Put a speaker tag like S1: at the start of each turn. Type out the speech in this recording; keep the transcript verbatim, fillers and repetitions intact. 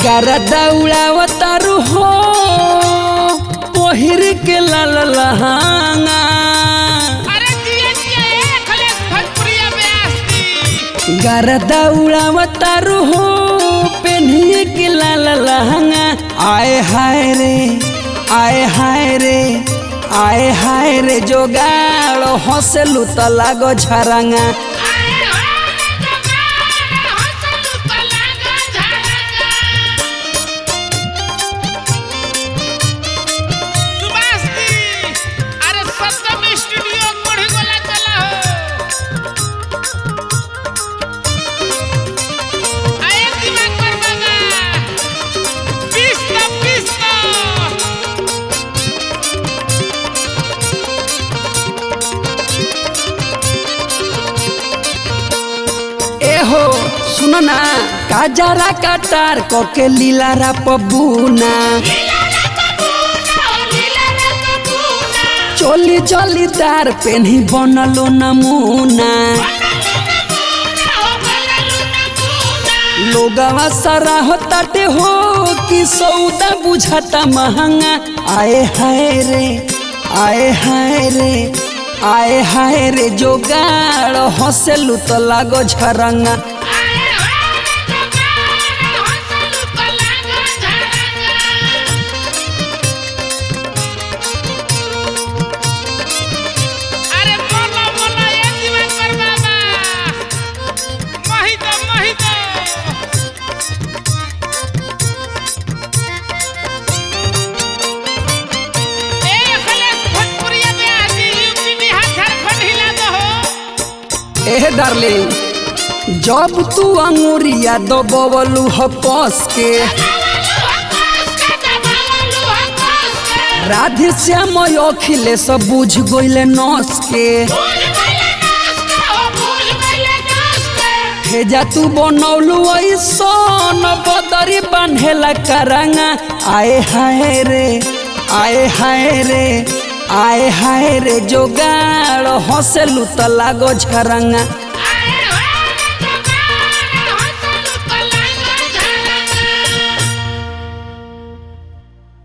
S1: गरदा उड़ावतारू हो पहिर के लाल लहंगा। गरदा उड़ावतारू हो पहनिए के लाल लहंगा। आए हाय रे आए हाय रे आए हाय रे जोगाड़ हंसलू त लागो झरंगा। हो सुनो ना काजरा कटार कोके लीला रा पबूना चोली चोली तार पेन्ही बनलो नमूना। लोगवा सारा होताटे हो कि सौदा बुझाता महंगा। आए हाय रे आए हाय रे आए हाय रे जोगाड़ हंसलू त लागो झरंगा। ए डार्लिंग जब तू अंगूरिया दबवलू ह कस के राधे श्याम अखिले सब बुझ गइले नस के। भेजा तू बनौलू ऐसन बदरी बांधेला करंगा। आए हाय रे आए हाय रे आए हाय रे जोगाड़ हंसलू त लागो झरंगा।